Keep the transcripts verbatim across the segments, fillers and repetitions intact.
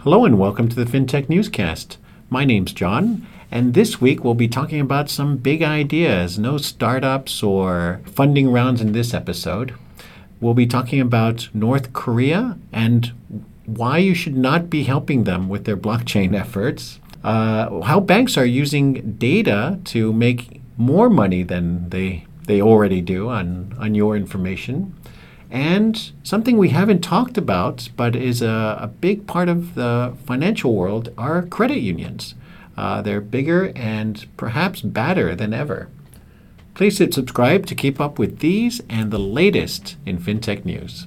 Hello and welcome to the FinTech Newscast. My name's John, and this week we'll be talking about some big ideas. No startups or funding rounds in this episode. We'll be talking about North Korea and why you should not be helping them with their blockchain efforts. Uh, how banks are using data to make more money than they they already do on, on your information. And something we haven't talked about, but is a, a big part of the financial world, are credit unions. Uh, they're bigger and perhaps badder than ever. Please hit subscribe to keep up with these and the latest in FinTech news.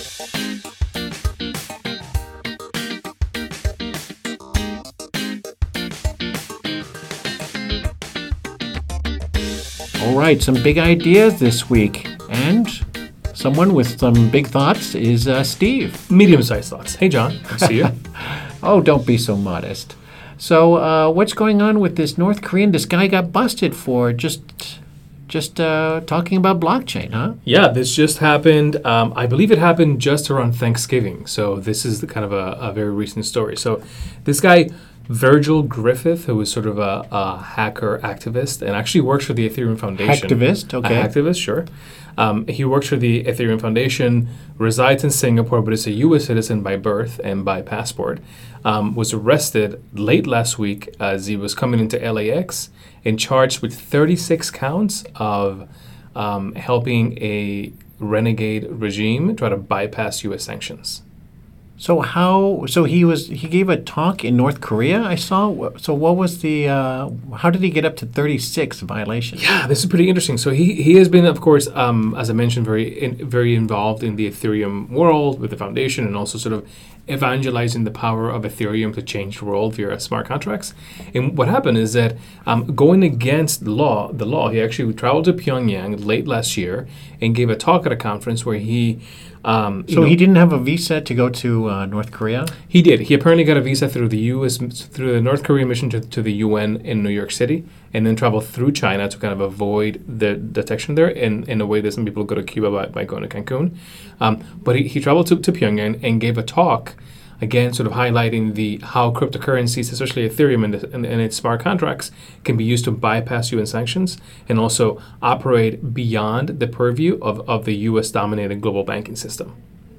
All right, some big ideas this week. And someone with some big thoughts is uh, Steve. Medium-sized thoughts. Hey, John. Good to see you. Oh, don't be so modest. So uh, what's going on with this North Korean? This guy got busted for just just uh, talking about blockchain, huh? Yeah, this just happened. Um, I believe it happened just around Thanksgiving. So this is the kind of a, a very recent story. So this guy, Virgil Griffith, who is sort of a, a hacker activist and actually works for the Ethereum Foundation. Activist, okay. A activist, sure. Um, he works for the Ethereum Foundation, resides in Singapore, but is a U S citizen by birth and by passport. Um, was arrested late last week as he was coming into L A X and charged with thirty-six counts of um, helping a renegade regime try to bypass U S sanctions. So how? So he was. He gave a talk in North Korea. I saw. So what was the? Uh, how did he get up to thirty-six violations? Yeah, this is pretty interesting. So he he has been, of course, um, as I mentioned, very in, very involved in the Ethereum world with the foundation, and also sort of evangelizing the power of Ethereum to change the world via smart contracts. And what happened is that um, going against the law, the law, he actually traveled to Pyongyang late last year and gave a talk at a conference where he. Um, so you know, he didn't have a visa to go to uh, North Korea? He did. He apparently got a visa through the U S, through the North Korean mission to, to the U N in New York City, and then traveled through China to kind of avoid the detection there in, in a way that some people go to Cuba by, by going to Cancun. Um, but he, he traveled to, to Pyongyang and gave a talk, again, sort of highlighting the how cryptocurrencies, especially Ethereum and, and, and its smart contracts, can be used to bypass U N sanctions and also operate beyond the purview of, of the U S-dominated global banking system.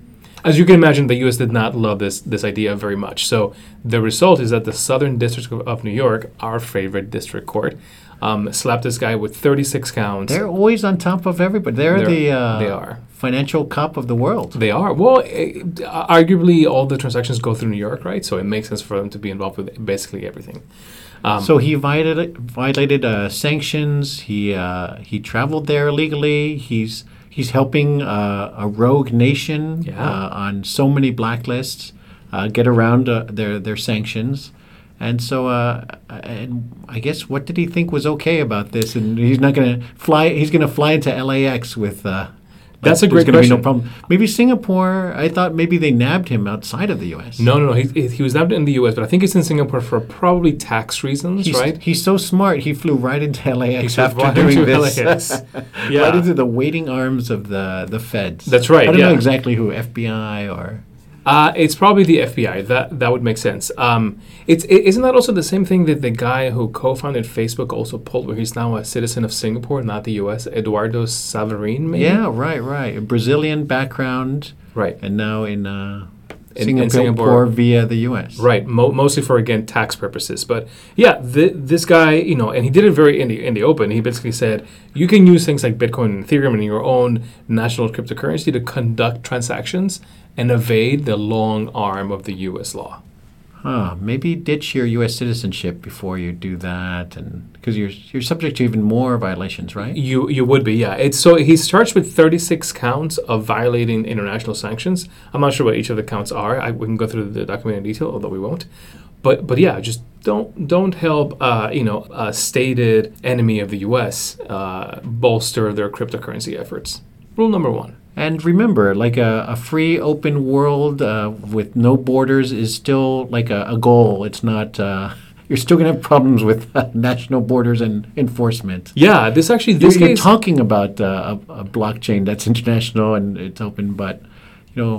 As you can imagine, the U S did not love this this idea very much. So the result is that the Southern District of, of New York, our favorite district court, um, slapped this guy with thirty-six counts. They're always on top of everybody. They're, They're the uh, they are. financial cop of the world. They are. Well, eh, arguably, all the transactions go through New York, right? So it makes sense for them to be involved with basically everything. Um, so he violated violated uh, sanctions. He uh, he traveled there illegally. He's he's helping uh, a rogue nation Yeah. uh, on so many blacklists uh, get around uh, their their sanctions. And so, uh, and I guess, what did he think was okay about this? And he's not going to fly. He's going to fly into L A X with. Uh, That's a great There's going to be question. no problem. Maybe Singapore. I thought maybe they nabbed him outside of the U S. No, no, no. He, he was nabbed in the U S, but I think he's in Singapore for probably tax reasons, He's, right? he's so smart. He flew right into L A X flew after right doing into this. L A X. Yeah. Right into the waiting arms of the the feds. That's right, I don't yeah. know exactly who, F B I or. Uh, it's probably the F B I. That that would make sense. Um, it's it, isn't that also the same thing that the guy who co-founded Facebook also pulled, where he's now a citizen of Singapore, not the U S, Eduardo Saverin, maybe? Yeah, right, right. A Brazilian background. Right. And now in, uh, In- Singapore, in Singapore. via the U S. Right, mo- mostly for, again, tax purposes. But yeah, th- this guy, you know, and he did it very in the in the open. He basically said you can use things like Bitcoin and Ethereum and your own national cryptocurrency to conduct transactions and evade the long arm of the U S law. Huh, maybe ditch your U S citizenship before you do that, and because you're you're subject to even more violations, right? You you would be, yeah. It's so he's charged with thirty-six counts of violating international sanctions. I'm not sure what each of the counts are. I, we can go through the document in detail, although we won't. But but yeah, just don't don't help uh, you know a stated enemy of the U S uh, bolster their cryptocurrency efforts. Rule number one. And remember, like a, a free, open world uh, with no borders is still like a, a goal. It's not. Uh, you're still going to have problems with uh, national borders and enforcement. Yeah, this actually You're, this you're case. talking about uh, a, a blockchain that's international and it's open, but you know,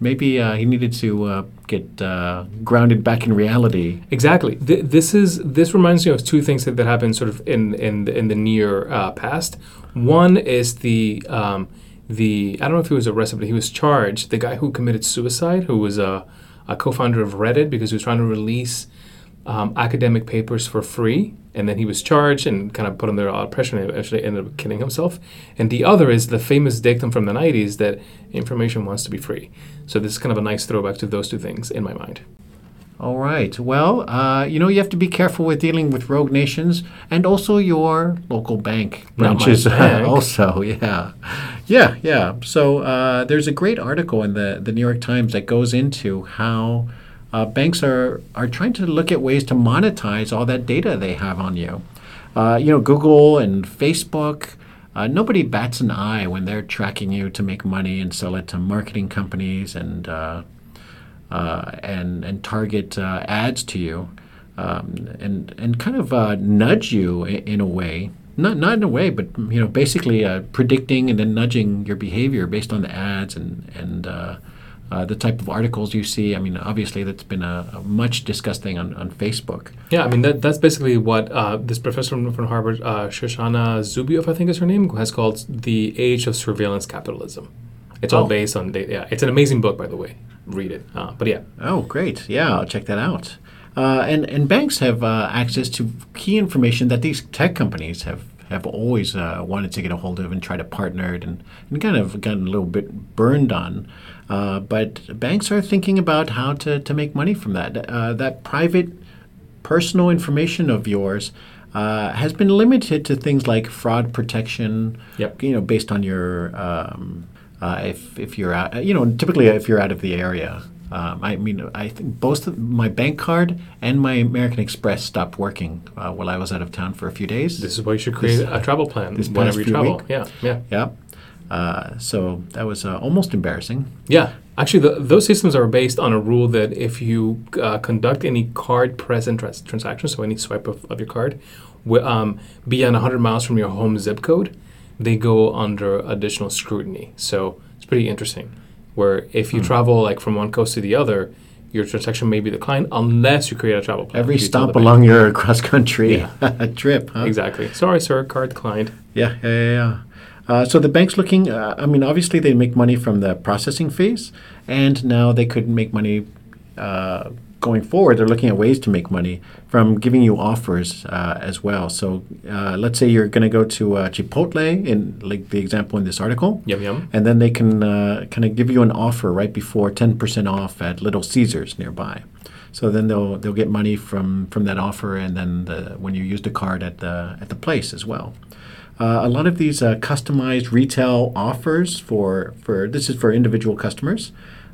maybe uh, he needed to uh, get uh, grounded back in reality. Exactly. Th- this is this reminds me of two things that, that happened sort of in in the, in the near uh, past. One is the um, the I don't know if he was arrested, but he was charged. The guy who committed suicide, who was a, a co-founder of Reddit, because he was trying to release um, academic papers for free, and then he was charged and kind of put under a lot of pressure, and eventually ended up killing himself. And the other is the famous dictum from the nineties that information wants to be free. So this is kind of a nice throwback to those two things in my mind. All right. Well, uh, you know, you have to be careful with dealing with rogue nations and also your local bank Not my branches. bank. Also, yeah. Yeah, yeah. So uh, there's a great article in the, the New York Times that goes into how uh, banks are, are trying to look at ways to monetize all that data they have on you. Uh, you know, Google and Facebook, uh, nobody bats an eye when they're tracking you to make money and sell it to marketing companies and uh, uh, and and target uh, ads to you, um, and and kind of uh, nudge you in, in a way. Not not in a way, but you know, basically uh, predicting and then nudging your behavior based on the ads and and uh, uh, the type of articles you see. I mean, obviously that's been a, a much discussed thing on, on Facebook. Yeah, I mean that that's basically what uh, this professor from, from Harvard, uh, Shoshana Zuboff, I think is her name, has called the age of surveillance capitalism. It's all Oh. based on data. Yeah, it's an amazing book, by the way. Read it. Uh, but yeah, Oh, great! Yeah, I'll check that out. Uh, and and banks have uh, access to key information that these tech companies have have always uh, wanted to get a hold of and try to partner and, and kind of gotten a little bit burned on. Uh, but banks are thinking about how to, to make money from that. Uh, that private, personal information of yours uh, has been limited to things like fraud protection. Yep. You know, based on your um, uh, if if you're out, you know, typically if you're out of the area. Um, I mean, I think both of my bank card and my American Express stopped working uh, while I was out of town for a few days. this is why you should create This- a travel plan this whenever past you few travel. week? Yeah, yeah. Yeah. Uh, so that was uh, almost embarrassing. Yeah, actually, the, those systems are based on a rule that if you uh, conduct any card-present trans- transaction, so any swipe of, of your card, wi- um, beyond one hundred miles from your home zip code, they go under additional scrutiny. So it's pretty interesting. Where if you Hmm. travel like from one coast to the other, your transaction may be declined unless you create a travel plan. Every You tell the stop bank. along your cross-country trip, huh? Exactly. Sorry, sir, card declined. Yeah, yeah, yeah. yeah. Uh, so the bank's looking, uh, I mean, obviously they make money from the processing fees, and now they could make money uh, going forward. They're looking at ways to make money from giving you offers uh, as well. So uh, let's say you're going to go to uh, Chipotle, in like the example in this article, Yum yum. and then they can uh, kind of give you an offer right before ten percent off at Little Caesars nearby. So then they'll they'll get money from, from that offer, and then the, when you use the card at the at the place as well. Uh, a lot of these uh, customized retail offers for, for this is for individual customers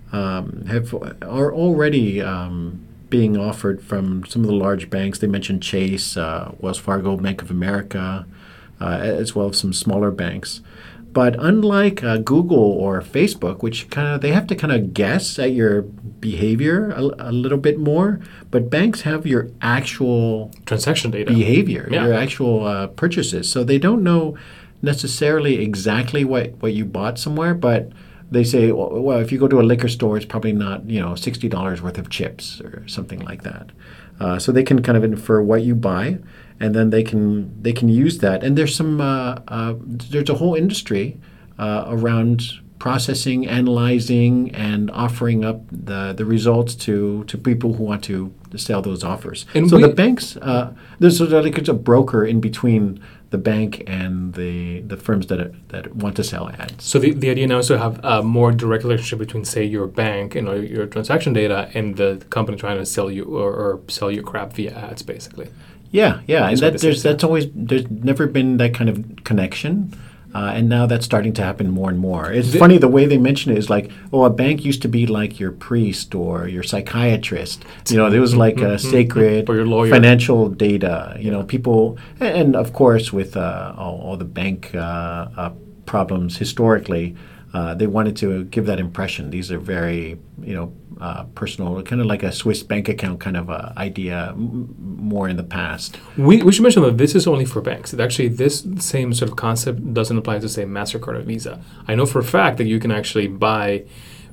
um, have are already um, being offered from some of the large banks. They mentioned Chase, uh, Wells Fargo, Bank of America, uh, as well as some smaller banks. But unlike uh, Google or Facebook, which kind of they have to kind of guess at your behavior a, a little bit more, but banks have your actual Transaction data. behavior, Yeah. your actual uh, purchases. So they don't know necessarily exactly what, what you bought somewhere, but they say, well, well, if you go to a liquor store, it's probably not, you know, sixty dollars worth of chips or something like that. Uh, so they can kind of infer what you buy, and then they can they can use that. And there's some uh, uh, there's a whole industry uh, around processing, analyzing, and offering up the, the results to, to people who want to sell those offers. And so we- the banks, uh, there's sort of like it's a broker in between the bank and the the firms that that want to sell ads. So the, the idea now is to have a more direct relationship between, say, your bank and uh, your transaction data and the company trying to sell you or, or sell you crap via ads, basically. Yeah, yeah, and That's what that this there's is, yeah. that's always there's never been that kind of connection. Uh, and now that's starting to happen more and more. It's The- funny the way they mention it is like, oh, a bank used to be like your priest or your psychiatrist. You know, there was like a sacred Or your lawyer. financial data. You know, people, and, and of course with uh, all, all the bank uh, uh, problems historically, uh, they wanted to give that impression. These are very, you know, uh, personal, kind of like a Swiss bank account kind of uh, idea, m- more in the past. We, we should mention that this is only for banks. It actually, this same sort of concept doesn't apply to, say, MasterCard or Visa. I know for a fact that you can actually buy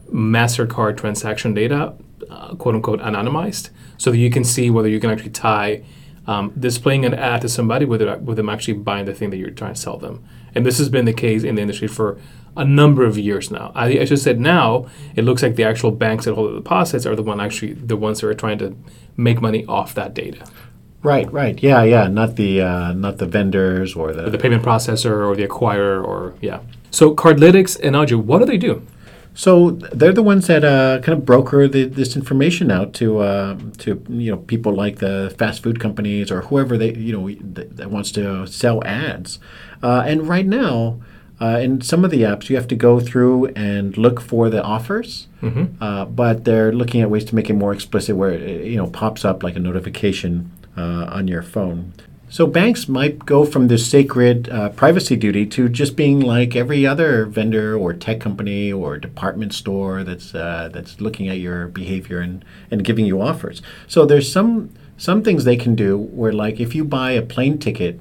MasterCard transaction data, uh, quote unquote, anonymized, so that you can see whether you can actually tie um, displaying an ad to somebody with, it, with them actually buying the thing that you're trying to sell them. And this has been the case in the industry for a number of years now. I, I just said now it looks like the actual banks that hold the deposits are the one actually the ones that are trying to make money off that data. Right, right, yeah, yeah, not the uh, not the vendors or the the payment processor or the acquirer or yeah. So Cardlytics and Audio, what do they do? So they're the ones that uh, kind of broker the, this information out to uh, to you know people like the fast food companies or whoever they you know that, that wants to sell ads. Uh, and right now, uh, in some of the apps, you have to go through and look for the offers. Mm-hmm. Uh, but they're looking at ways to make it more explicit, where it you know pops up like a notification uh, on your phone. So banks might go from this sacred uh, privacy duty to just being like every other vendor or tech company or department store that's uh, that's looking at your behavior and, and giving you offers. So there's some some things they can do where, like, if you buy a plane ticket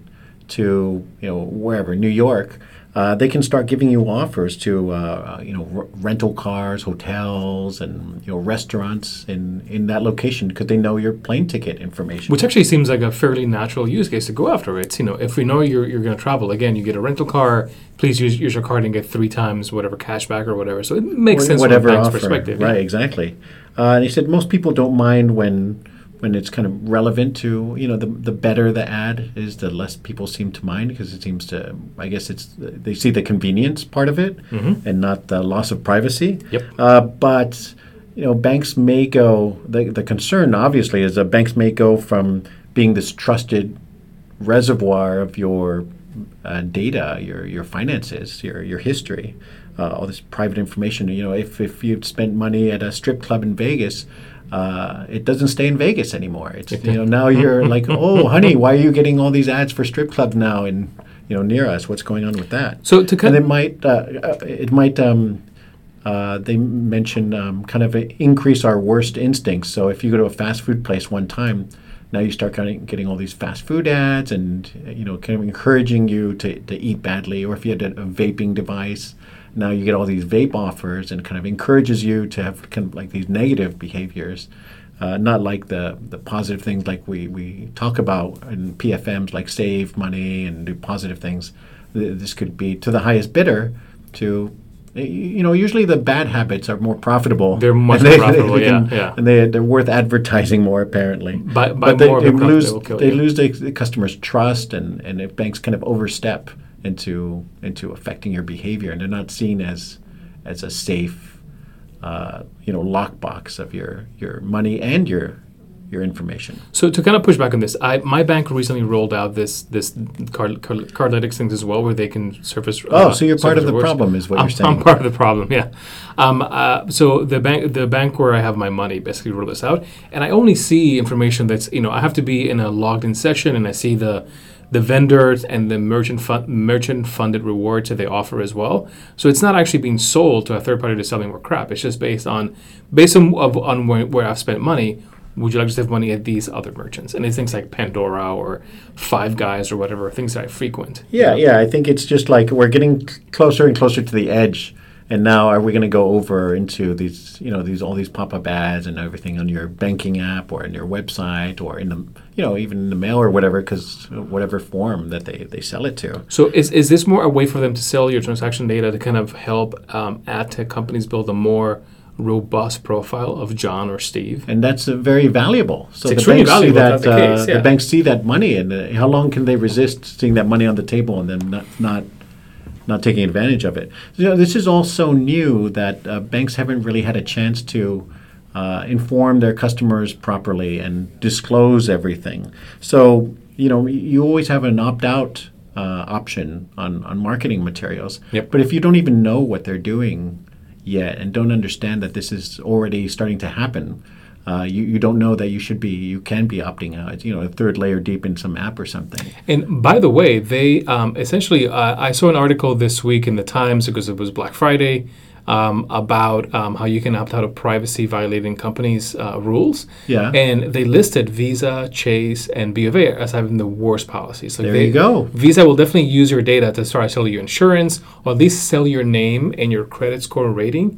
to you know wherever, New York, uh, they can start giving you offers to uh, you know r- rental cars, hotels, and you know restaurants in, in that location because they know your plane ticket information. Which actually seems like a fairly natural use case to go after. It's, you know, if we know you're you're going to travel, again, you get a rental car, please use use your card and get three times whatever cash back or whatever. So it makes Or sense whatever from a bank's offer. perspective. Right, Yeah. exactly. Uh, and he said most people don't mind when when it's kind of relevant to, you know, the the better the ad is, the less people seem to mind because it seems to, I guess it's, they see the convenience part of it Mm-hmm. and not the loss of privacy. Yep. Uh, but, you know, banks may go, the, the concern obviously is that banks may go from being this trusted reservoir of your uh, data, your your finances, your your history, uh, all this private information. You know, if if you've spent money at a strip club in Vegas, uh, it doesn't stay in Vegas anymore. It's you know now you're like, oh, honey, why are you getting all these ads for strip clubs now and you know near us? What's going on with that? So to kind And it might uh, uh, it might. Um, uh, they mention um, kind of increase our worst instincts. So if you go to a fast food place one time, now you start kind of getting all these fast food ads and, you know, kind of encouraging you to, to eat badly. Or if you had a, a vaping device, now you get all these vape offers and kind of encourages you to have kind of like these negative behaviors, uh, not like the, the positive things like we, we talk about in P F Ms, like save money and do positive things. Th- This could be to the highest bidder to, you know, usually the bad habits are more profitable. They're much And more they- profitable, they can- yeah, yeah. And they, they're worth advertising more, apparently. By- by but they, more of they a profit, lose they will kill they you. lose the, the customer's trust, and, and if banks kind of overstep into into affecting your behavior, and they're not seen as as a safe, uh, you know, lockbox of your your money and your your information. So to kind of push back on this, I my bank recently rolled out this this card, card, Cardlytics things as well, where they can surface. Oh, so you're part surface of the rewards. problem, is what I'm, you're saying. I'm part of the problem. Yeah. Um, uh, so the bank the bank where I have my money basically rolled this out, and I only see information that's, you know, I have to be in a logged in session, and I see the the vendors and the merchant fund, merchant funded rewards that they offer as well. So it's not actually being sold to a third party to selling more crap. It's just based on based on of, on where, where I've spent money. Would you like to save money at these other merchants? And it's things like Pandora or Five Guys or whatever, things that I frequent. Yeah, yeah. I think it's just like we're getting c- closer and closer to the edge, and now are we going to go over into these, you know, these all these pop-up ads and everything on your banking app or in your website or in the, you know, even in the mail or whatever, because whatever form that they, they sell it to. So is, is this more a way for them to sell your transaction data to kind of help um, ad tech companies build a more robust profile of John or Steve? And that's uh, very valuable. So It's the extremely banks see valuable if that that's the case, uh, yeah. the banks see that money, and uh, how long can they resist seeing that money on the table and then not not, not taking advantage of it? You know, this is all so new that uh, banks haven't really had a chance to uh, inform their customers properly and disclose everything. So you know, you always have an opt-out uh, option on on marketing materials. Yep. But if you don't even know what they're doing yet and don't understand that this is already starting to happen, uh, you, you don't know that you should be, you can be opting out, you know, a third layer deep in some app or something. And by the way, they um, essentially, uh, I saw an article this week in the Times because it was Black Friday um, about um, how you can opt out of privacy violating companies' uh, rules. Yeah. And they listed Visa, Chase, and B of A as having the worst policies. Like There they, you go. Visa will definitely use your data to start selling you insurance, or at least sell your name and your credit score rating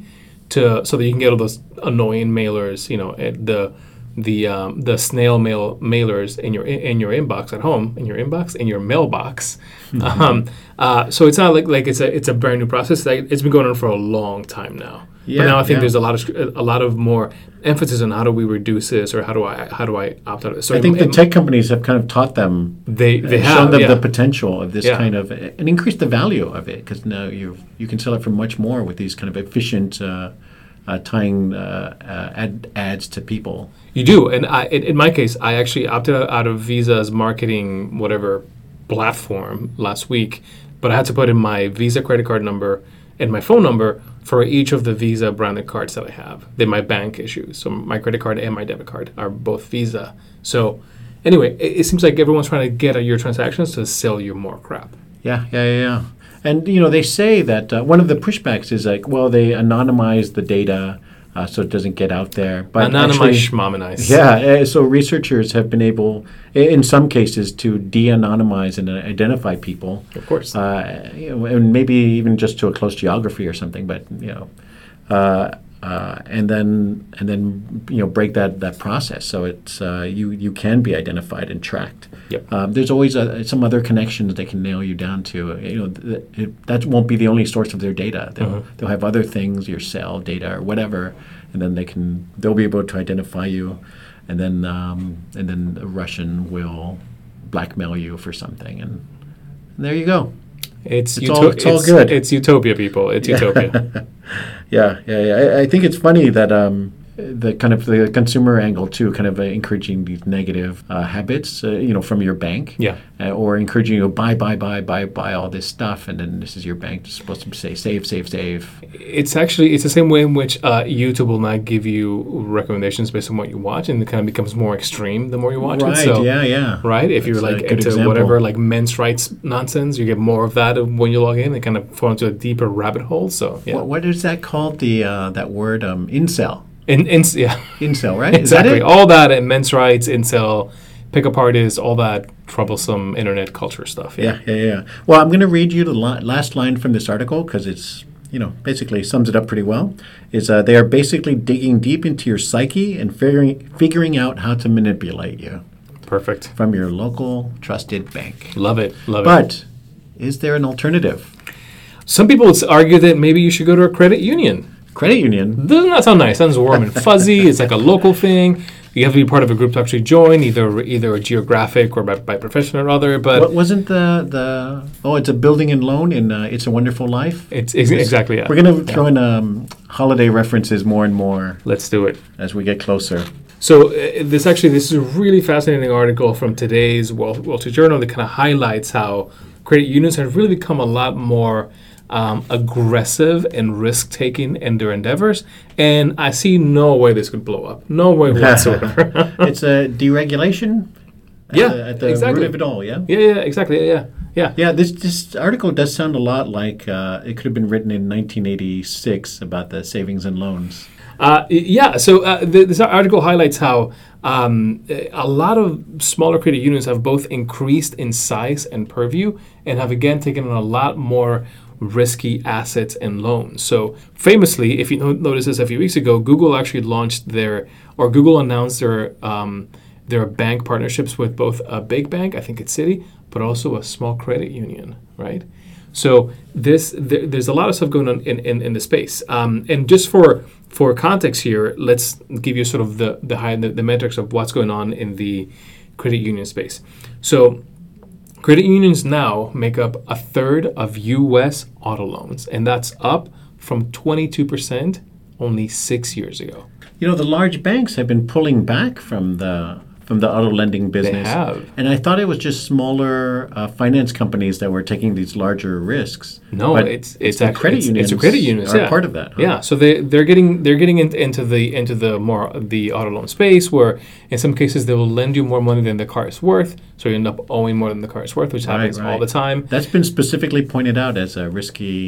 to so that you can get all those annoying mailers, you know, eh, the the um, the snail mail mailers in your in your inbox at home, in your inbox, in your mailbox. Mm-hmm. Um, uh, so it's not like like it's a it's a brand new process. Like, it's been going on for a long time now. Yeah, but now I think yeah. there's a lot of a lot of more emphasis on how do we reduce this, or how do I how do I opt out of it. So I think it, the tech companies have kind of taught them, they they uh, have shown them yeah. the potential of this yeah. kind of, and increased the value of it, because now you you can sell it for much more with these kind of efficient uh, uh, tying uh, uh, ad, ads to people. You do, and I in, in my case, I actually opted out of Visa's marketing whatever platform last week, but I had to put in my Visa credit card number and my phone number for each of the Visa branded cards that I have. They're my bank issues. So my credit card and my debit card are both Visa. So anyway, it, it seems like everyone's trying to get at your transactions to sell you more crap. Yeah, yeah, yeah, yeah. And, you know, they say that uh, one of the pushbacks is like, well, they anonymize the data uh, so it doesn't get out there. But Anonymize, schmominize. Yeah, uh, so researchers have been able, in some cases, to de-anonymize and uh, identify people. Of course. Uh, you know, and maybe even just to a close geography or something, but, you know, uh, uh, and then and then you know break that, that process so it's uh, you you can be identified and tracked. Yep. Um, there's always uh, some other connections they can nail you down to. You know, th- it, that won't be the only source of their data. They'll Mm-hmm. they'll have other things, your cell data or whatever, and then they can they'll be able to identify you, and then um, and then a Russian will blackmail you for something, and, and there you go. It's it's, uto- all, it's, it's all good. It's utopia, people. It's yeah. utopia. yeah, yeah, yeah. I, I think it's funny that um, the kind of the consumer angle too, kind of uh, encouraging these negative uh, habits, uh, you know, from your bank. Yeah. Uh, or encouraging you to buy, buy, buy, buy, buy all this stuff, and then this is your bank just supposed to say save, save, save. It's actually it's the same way in which uh, YouTube will not give you recommendations based on what you watch, and it kind of becomes more extreme the more you watch right, it. So, yeah, yeah. Right? If That's you're like a good into example. whatever like men's rights nonsense, you get more of that when you log in. They kind of fall into a deeper rabbit hole. So yeah. What, what is that called? The uh, that word um, incel. In, in, yeah. Incel, right? Exactly. Is that it? All that and men's rights, incel, pickup artists, all that troublesome internet culture stuff. Yeah, yeah, yeah. yeah. Well, I'm going to read you the li- last line from this article because it's, you know, basically sums it up pretty well. Is uh, they are basically digging deep into your psyche and figuring figuring out how to manipulate you. Perfect. From your local trusted bank. Love it. Love but, it. But is there an alternative? Some people would argue that maybe you should go to a credit union. Credit union? Doesn't that sound nice? Sounds warm and fuzzy. It's like a local thing. You have to be part of a group to actually join, either either a geographic or by, by profession or other. But what, wasn't the the oh, it's a building and loan in uh, It's a Wonderful Life. It's ex- exactly yeah. We're gonna yeah. throw in um, holiday references more and more. Let's do it as we get closer. So uh, this actually this is a really fascinating article from today's Wall, Wall Street Journal that kind of highlights how credit unions have really become a lot more Um, aggressive and risk-taking in their endeavors, and I see no way this could blow up. No way whatsoever. It's a deregulation. Yeah, at the, at the exactly. root of it all. Yeah. Yeah, yeah, exactly. Yeah, yeah, yeah. Yeah. This this article does sound a lot like uh, it could have been written in nineteen eighty-six about the savings and loans. Uh, yeah. So uh, th- this article highlights how um, a lot of smaller credit unions have both increased in size and purview, and have again taken on a lot more risky assets and loans. So famously, if you no- noticed this a few weeks ago, Google actually launched their, or Google announced their um, their bank partnerships with both a big bank, I think it's Citi, but also a small credit union, right? So this there, there's a lot of stuff going on in, in, in the space. Um, and just for for context here, let's give you sort of the the, high, the the metrics of what's going on in the credit union space. So credit unions now make up a third of U S auto loans, and that's up from twenty-two percent only six years ago. You know, the large banks have been pulling back from the from the auto lending business. They have. And I thought it was just smaller uh, finance companies that were taking these larger risks. No, but it's it's, the actually credit it's, unions it's a credit unions, are yeah. part of that. Huh? Yeah, so they they're getting they're getting in, into the into the more the auto loan space, where in some cases they will lend you more money than the car is worth, so you end up owing more than the car is worth, which Right, happens right. all the time. That's been specifically pointed out as a risky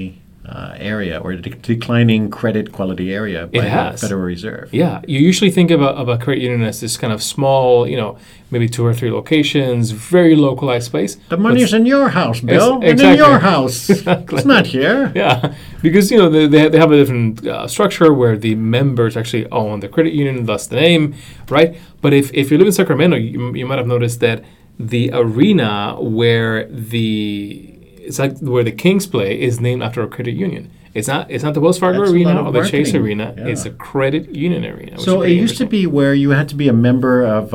uh, area or de- declining credit quality area by It the has. Federal Reserve. Yeah, you usually think of a, of a credit union as this kind of small, you know, maybe two or three locations, very localized place. The money's in your house, Bill, and in exactly. your house. Exactly. It's not here. Yeah, because you know they they they have a different uh, structure where the members actually own the credit union, thus the name, right? But if, if you live in Sacramento, you, you might have noticed that the arena where the it's like where the Kings play is named after a credit union. It's not it's not the Wells Fargo That's a lot Arena of or the Chase marketing. Arena. Yeah. It's a credit union arena. which So is it pretty used to interesting. be where you had to be a member of uh,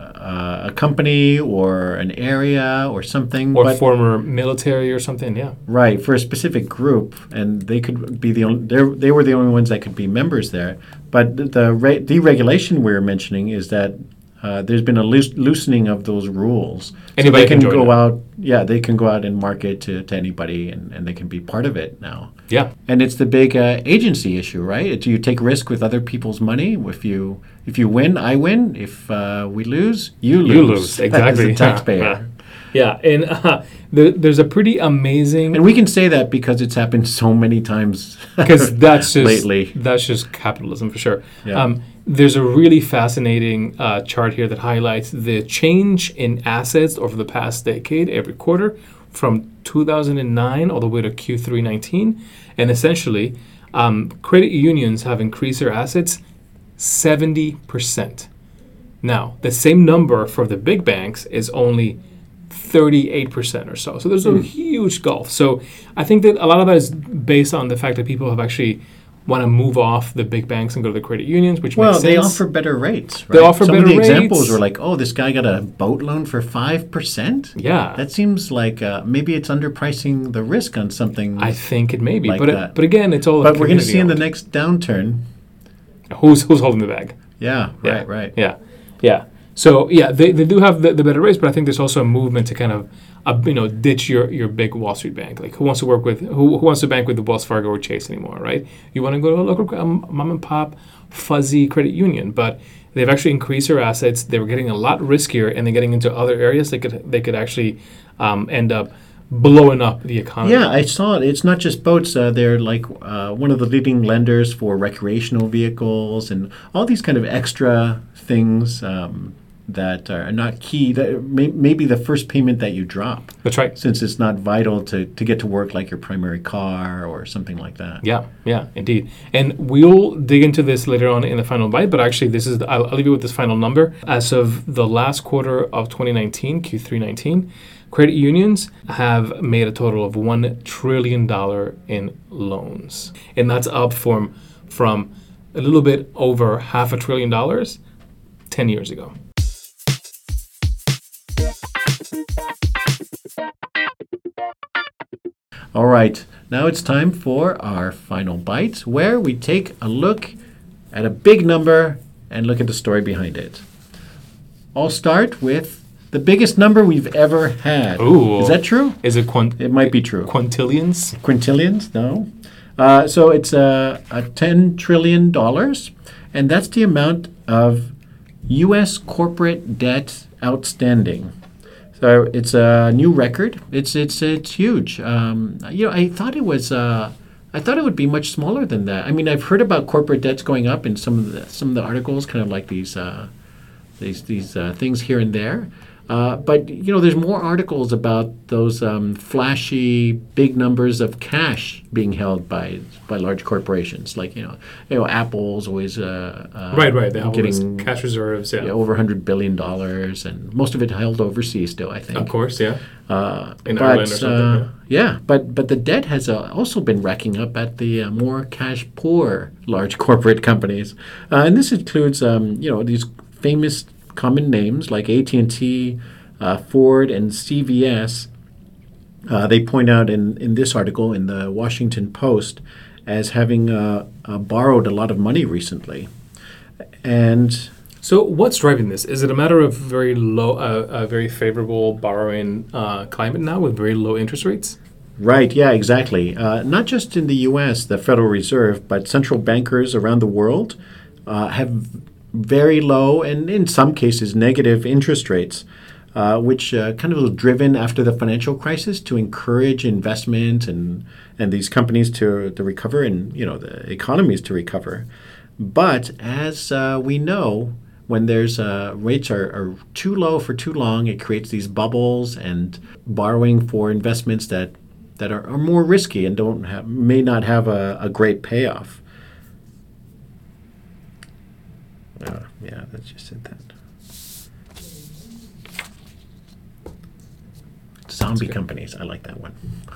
uh, a company or an area or something. or but former military or something. Yeah. Right, for a specific group, and they could be the only, they they were the only ones that could be members there. But the, the re- deregulation we were mentioning is that uh, there's been a loos- loosening of those rules. Anybody so they can can, join go it. out, yeah, they can go out and market to, to anybody, and, and they can be part of it now. Yeah. And it's the big uh, agency issue, right? Do you take risk with other people's money? If you if you win, I win. If uh, we lose, you lose. You lose exactly. As a taxpayer. Yeah, and uh, there, there's a pretty amazing And we can say that because it's happened so many times because that's just lately. that's just capitalism for sure. Yeah. Um, there's a really fascinating uh, chart here that highlights the change in assets over the past decade every quarter from two thousand nine all the way to Q three nineteen, and essentially um, credit unions have increased their assets seventy percent. Now, the same number for the big banks is only thirty-eight percent or so. So there's a huge gulf. So I think that a lot of that is based on the fact that people have actually want to move off the big banks and go to the credit unions, which Well, makes they sense. offer better rates. Right? They offer Some better of the examples rates. were like, oh, this guy got a boat loan for five percent? Yeah. That seems like uh, maybe it's underpricing the risk on something. I think it may be. like but, it, that. but again, it's all but we're going to see in the community next downturn. owned. Who's, who's holding the bag? Yeah, Yeah. right, right. Yeah, yeah. So yeah, they, they do have the, the better rates, but I think there's also a movement to kind of uh, you know ditch your, your big Wall Street bank. Like who wants to work with who, who wants to bank with the Wells Fargo or Chase anymore, right? You want to go to a local um, mom and pop fuzzy credit union, but they've actually increased their assets. They were getting a lot riskier, and they're getting into other areas. They could they could actually um, end up blowing up the economy. Yeah, I saw it. It's not just boats. Uh, they're like uh, one of the leading lenders for recreational vehicles and all these kind of extra things um, that are not key. That may, maybe the first payment that you drop, That's right. since it's not vital to, to get to work like your primary car or something like that. Yeah, yeah, indeed. And we'll dig into this later on in the final bite, but actually this is, I'll, I'll leave you with this final number. As of the last quarter of twenty nineteen, Q three nineteen, credit unions have made a total of one trillion dollars in loans. And that's up from, from a little bit over half a trillion dollars ten years ago. All right, now it's time for our final bite, where we take a look at a big number and look at the story behind it. I'll start with the biggest number we've ever had. Ooh. Is that true? Is it quant- It might be true. quintillions? Quintillions? No. Uh, so it's a, a ten trillion dollars, and that's the amount of U S corporate debt outstanding. So it's a new record. It's it's it's huge. Um, you know, I thought it was. Uh, I thought it would be much smaller than that. I mean, I've heard about corporate debts going up in some of the some of the articles, kind of like these uh, these these uh, things here and there. Uh, but you know, there's more articles about those um, flashy big numbers of cash being held by by large corporations, like you know, you know, Apple's always uh, uh, Right, right. They have all getting those cash reserves, yeah. yeah, over one hundred billion dollars, and most of it held overseas still, I think. Of course, yeah. Uh, In but, Ireland or something, uh, yeah, but but the debt has uh, also been racking up at the uh, more cash poor large corporate companies, uh, and this includes um, you know these famous common names like A T and T, uh, Ford, and C V S. Uh, they point out in, in this article in the Washington Post as having uh, uh, borrowed a lot of money recently, and So what's driving this? Is it a matter of very low, uh, a very favorable borrowing uh, climate now with very low interest rates? Right, yeah, exactly. Uh, not just in the U S, the Federal Reserve, but central bankers around the world uh, have very low and in some cases negative interest rates. uh, which uh, kind of was driven after the financial crisis to encourage investment and and these companies to to recover and you know the economies to recover. But as uh, we know, when there's uh, rates are, are too low for too long, it creates these bubbles and borrowing for investments that that are, are more risky and don't have, may not have a, a great payoff. Uh, yeah, that's just said that. Zombie companies, I like that one.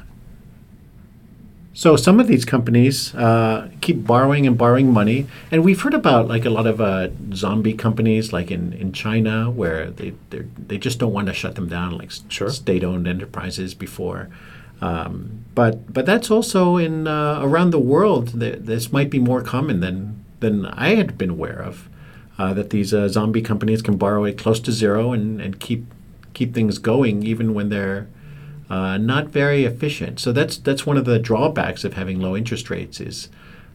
So some of these companies uh, keep borrowing and borrowing money, and we've heard about like a lot of uh, zombie companies, like in, in China, where they they just don't want to shut them down, like Sure. state-owned enterprises before. Um, but but that's also in uh, around the world. Th- this might be more common than than I had been aware of. Uh, that these uh, zombie companies can borrow it close to zero and, and keep keep things going even when they're uh, not very efficient. So that's that's one of the drawbacks of having low interest rates is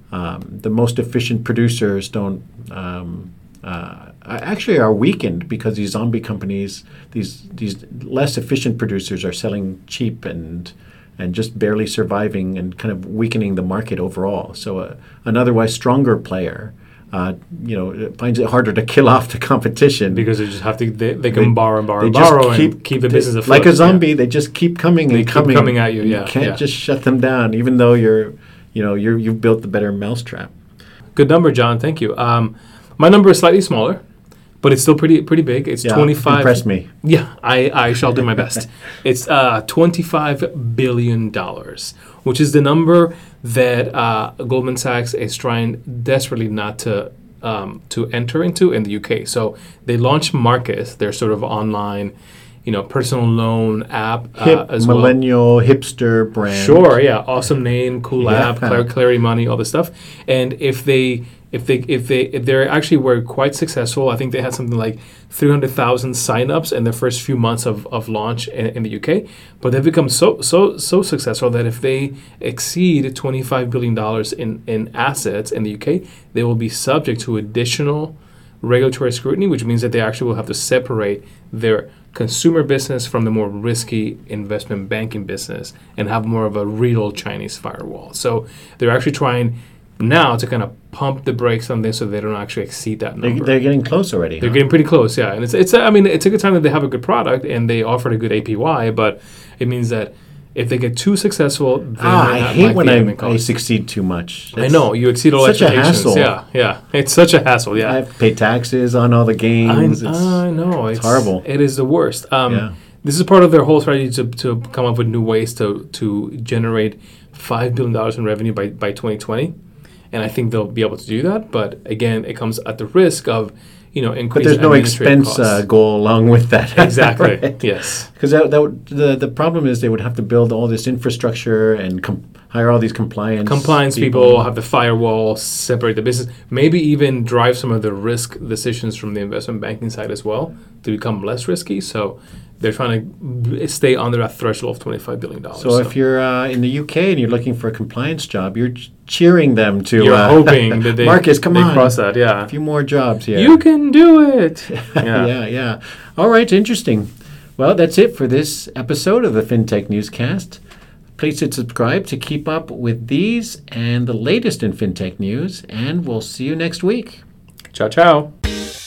um, the most efficient producers don't um, uh, actually are weakened because these zombie companies, these these less efficient producers are selling cheap and and just barely surviving and kind of weakening the market overall. So uh, an otherwise stronger player Uh, you know, it finds it harder to kill off the competition Because they just have to, they, they can They- borrow and borrow they and just borrow keep, and keep the they- business afloat. like a Yeah. zombie. They just keep coming They and keep coming. coming at you, yeah, You can't yeah. just shut them down, even though you're, you know, you're you've built the better mousetrap. Good number, John. Thank you. Um, my number is slightly smaller, but it's still pretty pretty big. It's Yeah, twenty-five. impress me. Yeah, I, I shall do my best. It's uh, twenty-five billion dollars, which is the number that uh, Goldman Sachs is trying desperately not to um, to enter into in the U K. So they launched Marcus, their sort of online, you know, personal loan app Hip, uh, as well. millennial, hipster brand. Sure, yeah, awesome name, cool Yeah. app, Clar- Clarity Money, all this stuff. And if they, if they, if they, if they actually were quite successful, I think they had something like three hundred thousand signups in the first few months of, of launch in, in the U K. But they've become so so so successful that if they exceed twenty-five billion dollars in in assets in the U K, they will be subject to additional regulatory scrutiny, which means that they actually will have to separate their consumer business from the more risky investment banking business and have more of a real Chinese firewall. So they're actually trying now to kind of pump the brakes on this so they don't actually exceed that They, number. they're getting close already. They're huh? getting pretty close, yeah. And it's, it's I mean, it's a good time that they have a good product and they offered a good A P Y, but it means that if they get too successful, they Ah, might I not hate like when the I, admin I cost. succeed too much. I That's- know, you exceed all such a expectations. hassle. Yeah, yeah. It's such a hassle, yeah. I have to pay taxes on all the I, gains. It's, I know. It's, horrible. It is the worst. Um, Yeah. This is part of their whole strategy to, to come up with new ways to, to generate five billion dollars in revenue by, by twenty twenty. And I think they'll be able to do that. But again, it comes at the risk of, you know, but increased there's no administrative expense uh, costs. goal along with that. Exactly. Right? Yes. Because that, that would- the the problem is they would have to build all this infrastructure and com- hire all these compliance Compliance people have the firewall, separate the business, maybe even drive some of the risk decisions from the investment banking side as well to become less risky. So they're trying to b- stay under that threshold of twenty-five billion dollars. So, if you're uh, in the U K and you're looking for a compliance job, you're ch- cheering them to. you're uh, hoping that they, Marcus, come they on, cross that, yeah. a few more jobs here. You can do it. yeah. yeah, yeah. All right, interesting. Well, that's it for this episode of the FinTech Newscast. Please hit subscribe to keep up with these and the latest in FinTech news, and we'll see you next week. Ciao, ciao.